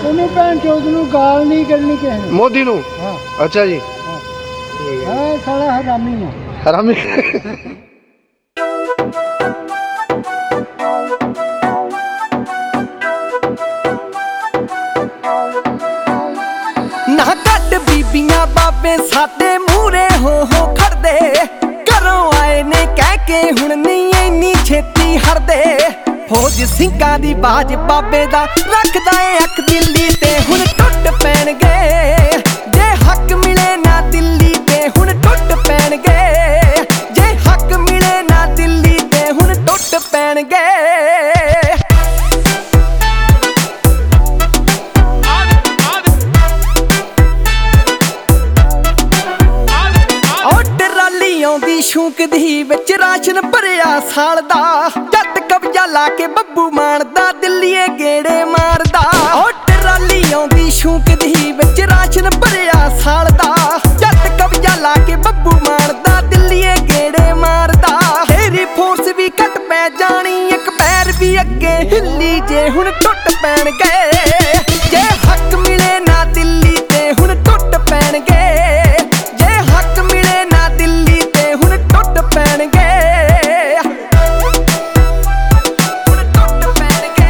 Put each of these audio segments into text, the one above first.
ਉਹਨੂੰ ਭੈਣ ਚੋਦ ਨੂੰ ਗਾਲ ਨਹੀਂ ਕਰਨੀ ਕਿਸੇ ਨੇ। ਮੋਦੀ ਨੂੰ? ਹਾਂ ਅੱਛਾ ਜੀ, ਹਾਂ ਸਾਲਾ ਹਰਾਮੀ ਆ। ਹਰਾਮੀ। ਨਾ ਕੱਢ ਬੀਬੀਆਂ ਬਾਬੇ ਸਾਡੇ ਮੂਹਰੇ ਹੋ ਖੜਦੇ, ਘਰੋਂ ਆਏ ਨੇ ਕਹਿ ਕੇ ਹੁਣ ਨਹੀਂ ਇੰਨੀ ਛੇਤੀ ਹਰਦੇ। ਫੌਜ ਸਿੰਘਾਂ ਦੀ ਬਾਜ ਬਾਬੇ ਦਾ ਰੱਖਦਾ ਏ ਅੱਖ ਦਿੱਲੀ ਤੇ, ਹੁਣ ਟੁੱਟ ਪੈਣਗੇ ਜੇ ਹੱਕ ਮਿਲੇ ਨਾ ਦਿੱਲੀ ਤੇ, ਹੁਣ ਟੁੱਟ ਪੈਣਗੇ ਜੇ ਹੱਕ ਮਿਲੇ ਨਾ ਦਿੱਲੀ ਤੇ, ਹੁਣ ਟੁੱਟ ਪੈਣਗੇ। ਆਉਂਦੀ ਸ਼ੂਕ ਦੀ ਵਿੱਚ ਰਾਸ਼ਨ ਭਰਿਆ ਸਾਲ ਦਾ, ਜੱਟ ਕਬਜ਼ਾ ਲਾ ਕੇ ਬੱਬੂ ਮਾਰਦਾ ਦਿੱਲੀਏ ਗੇੜੇ ਮਾਰਦਾ। ਉਹ ਟਰਾਲੀ ਆਉਂਦੀ ਸ਼ੂਕ ਦੀ ਵਿੱਚ ਰਾਸ਼ਨ ਭਰਿਆ ਸਾਲ ਦਾ, ਜੱਟ ਕਬਜ਼ਾ ਲਾ ਕੇ ਬੱਬੂ ਮਾਰਦਾ ਦਿੱਲੀਏ ਗੇੜੇ ਮਾਰਦਾ। ਤੇਰੀ ਫੋਰਸ ਵੀ ਘਟ ਪੈ ਜਾਣੀ, ਇੱਕ ਪੈਰ ਵੀ ਅੱਗੇ ਹਿੱਲੀ ਜੇ ਹੁਣ ਟੁੱਟ ਪੈਣਗੇ। ਜੇ ਹੱਕ ਮਿਲੇ ਨਾ ਦਿੱਲੀ ਤੇ ਹੁਣ ਟੁੱਟ ਪੈਣਗੇ, ਜੇ ਹੱਕ ਮਿਲੇ ਨਾ ਦਿੱਲੀ ਤੇ ਹੁਣ ਟੁੱਟ ਪੈਣਗੇ। ਹੁਣ ਟੁੱਟ ਪੈਣਗੇ,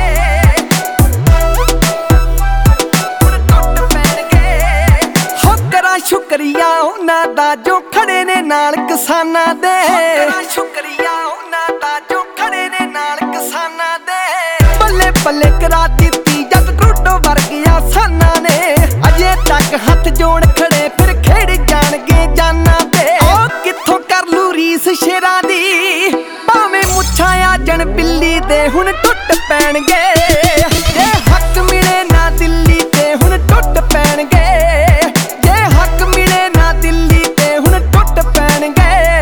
ਹੁਣ ਟੁੱਟ ਪੈਣਗੇ। ਹੋ ਕਰਾਂ ਸ਼ੁਕਰੀਆ ਉਹਨਾਂ ਦਾ ਜੋ ਖੜੇ ਨੇ ਨਾਲ ਕਿਸਾਨਾਂ ਦੇ, ਕਰਾਂ ਸ਼ੁਕਰੀਆ ਉਹਨਾਂ ਦਾ ਜੋ ਖੜੇ ਨੇ ਨਾਲ ਕਿਸਾਨਾਂ ਦੇ। ਬੱਲੇ ਬੱਲੇ ਕਰਾ ਦਿੱਤੀ ਜੱਟ ਟਰੂਡੋ ਵਰਗਿਆਂ ਸਾਨਾਂ ਨੇ, ਅਜੇ ਤੱਕ ਹੱਥ ਜੋੜ ਖੜੇ ਫਿਰ ਖੇਡ ਜਾਣਗੇ ਜਾਨਾਂ ਤੇ। ਉਹ ਕਿੱਥੋਂ ਕਰ ਲੂ ਰੀਸ ਸ਼ੇਰਾਂ ਦੀ, ਭਾਵੇਂ ਮੁੱਛਾਂ ਆ ਜਣ ਬਿੱਲੀ ਦੇ, ਹੁਣ ਟੁੱਟ ਪੈਣਗੇ। ਜੇ ਹੱਕ ਮਿਲੇ ਨਾ ਦਿੱਲੀ ਤੇ ਹੁਣ ਟੁੱਟ ਪੈਣਗੇ, ਜੇ ਹੱਕ ਮਿਲੇ ਨਾ ਦਿੱਲੀ ਤੇ ਹੁਣ ਟੁੱਟ ਪੈਣਗੇ।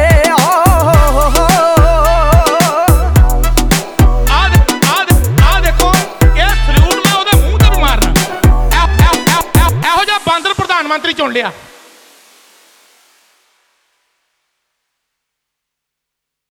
ਆ ਦੇਖੋ ਇਹ ਸਲੂਟ ਮੈਂ ਉਹਦੇ ਮੂੰਹ ਤੇ ਵੀ ਮਾਰਨਾ। ਇਹੋ ਜਿਹਾ ਬਾਂਦਰ ਪ੍ਰਧਾਨ ਮੰਤਰੀ ਚੁਣ ਲਿਆ।